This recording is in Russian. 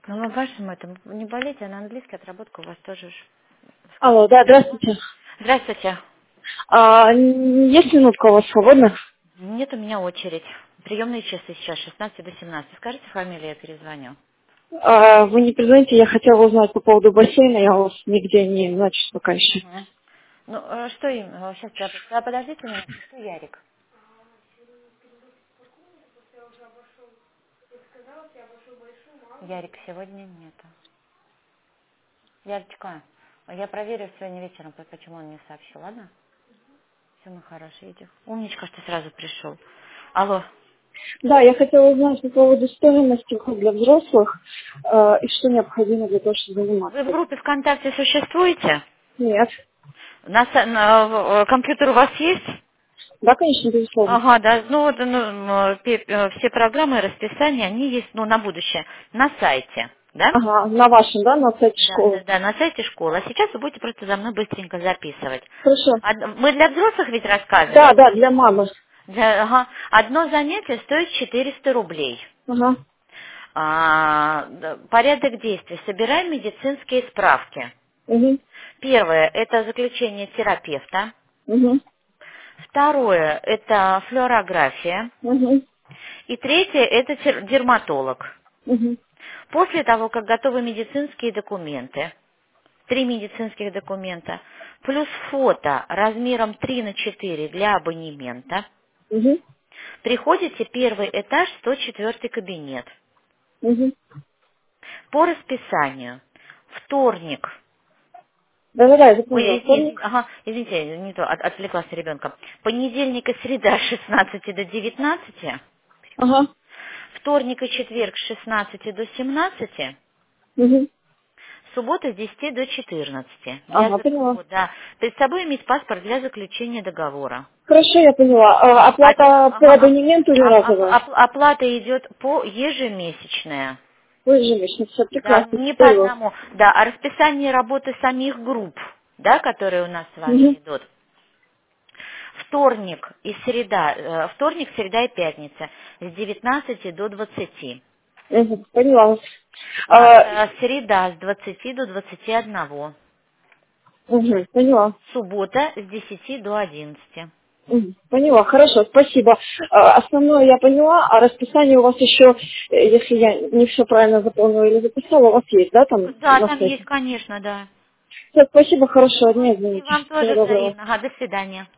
Ну, на вашем этом не болейте, а на английский отработка у вас тоже Алло, да, здравствуйте. Здравствуйте. Есть минутка у вас свободна? Нет у меня очередь. Приемные часы сейчас 16 до 17. Скажите фамилию, я перезвоню. Вы не признаете, я хотела узнать по поводу бассейна, я у вас нигде не значит пока еще. Мгм. Ну, что им? Сейчас, подождите минутку. Что Ярик? Ярик сегодня нету. Ярочка, я проверю сегодня вечером, почему он не сообщил, ладно? Все, мой хороший, иди. Умничка, что сразу пришел. Алло. Да, я хотела узнать по поводу стоимости для взрослых и что необходимо для того, чтобы Вы в заниматься. группе ВКонтакте существуете? Нет. Компьютер у вас есть? Да, конечно, безусловно. Ага, да, ну вот все программы и расписания, они есть, ну, на будущее, на сайте, да? Ага, на вашем, да, на сайте Да, да, школы. да, на сайте школы. А сейчас вы будете просто за мной быстренько записывать. Хорошо. Мы для взрослых ведь Да, рассказываем? да, для мамы. Ага. Одно занятие стоит 400 рублей. Ага. Порядок действий. Собираем медицинские справки. Угу. Первое– это заключение терапевта. Угу. Второе– это флюорография. Угу. И третье– это дерматолог. Угу. После того, как готовы медицинские документы, 3 медицинских документа, плюс фото размером 3 на 4 для абонемента, Угу. приходите первый этаж, 104 кабинет. Угу. По расписанию. Вторник. Да-да-да, я запомнила. Ой, Вторник. извините, не то, отвлеклась ребенком. Понедельник и среда с 16 до 19, Ага. вторник и четверг с 16 до 17, Угу. суббота с 10 до 14. Ага, поняла. Да, перед собой иметь паспорт для заключения договора. Хорошо, я поняла. Оплата по абонементу или разовая? Оплата идет по ежемесячная. Вы ежемесячно, все Да, прекрасно. не по Поняла. одному. Да, а расписание работы самих групп, да, которые у нас с вами Угу. идут. Вторник, среда и пятница с 19 до 20. Угу. Поняла. Среда с 20 до 21. Угу. Поняла. Суббота с 10 до 11. Угу. Поняла, хорошо, спасибо. Основное я поняла, а расписание у вас еще, если я не все правильно заполнила или записала, у вас есть, да, там Да, на там есть, сайте? конечно, да. Все, спасибо, хорошего дня, И извините. вам Всего тоже доброго. взаимно. Ага, до свидания.